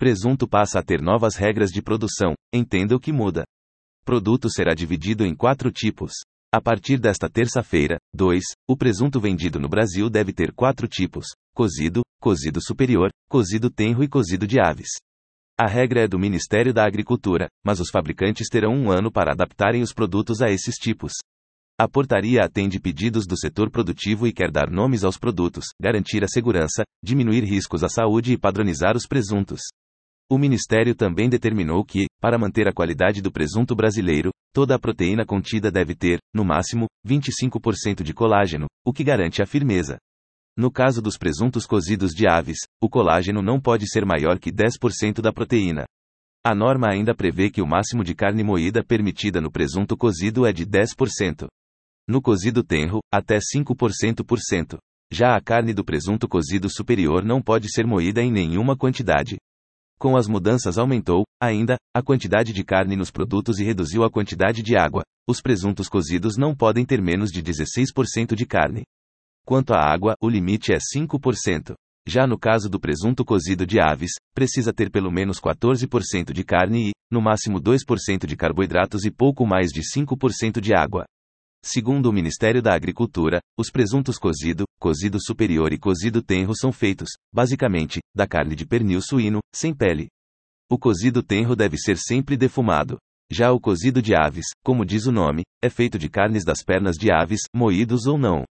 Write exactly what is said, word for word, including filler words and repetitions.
Presunto passa a ter novas regras de produção, entenda o que muda. Produto será dividido em quatro tipos. A partir desta terça-feira, dois, o presunto vendido no Brasil deve ter quatro tipos: cozido, cozido superior, cozido tenro e cozido de aves. A regra é do Ministério da Agricultura, mas os fabricantes terão um ano para adaptarem os produtos a esses tipos. A portaria atende pedidos do setor produtivo e quer dar nomes aos produtos, garantir a segurança, diminuir riscos à saúde e padronizar os presuntos. O Ministério também determinou que, para manter a qualidade do presunto brasileiro, toda a proteína contida deve ter, no máximo, vinte e cinco por cento de colágeno, o que garante a firmeza. No caso dos presuntos cozidos de aves, o colágeno não pode ser maior que dez por cento da proteína. A norma ainda prevê que o máximo de carne moída permitida no presunto cozido é de dez por cento. No cozido tenro, até cinco por cento por cento. Já a carne do presunto cozido superior não pode ser moída em nenhuma quantidade. Com as mudanças aumentou, ainda, a quantidade de carne nos produtos e reduziu a quantidade de água. Os presuntos cozidos não podem ter menos de dezesseis por cento de carne. Quanto à água, o limite é cinco por cento. Já no caso do presunto cozido de aves, precisa ter pelo menos quatorze por cento de carne e, no máximo dois por cento de carboidratos e pouco mais de cinco por cento de água. Segundo o Ministério da Agricultura, os presuntos cozido, cozido superior e cozido tenro são feitos, basicamente, da carne de pernil suíno, sem pele. O cozido tenro deve ser sempre defumado. Já o cozido de aves, como diz o nome, é feito de carnes das pernas de aves, moídos ou não.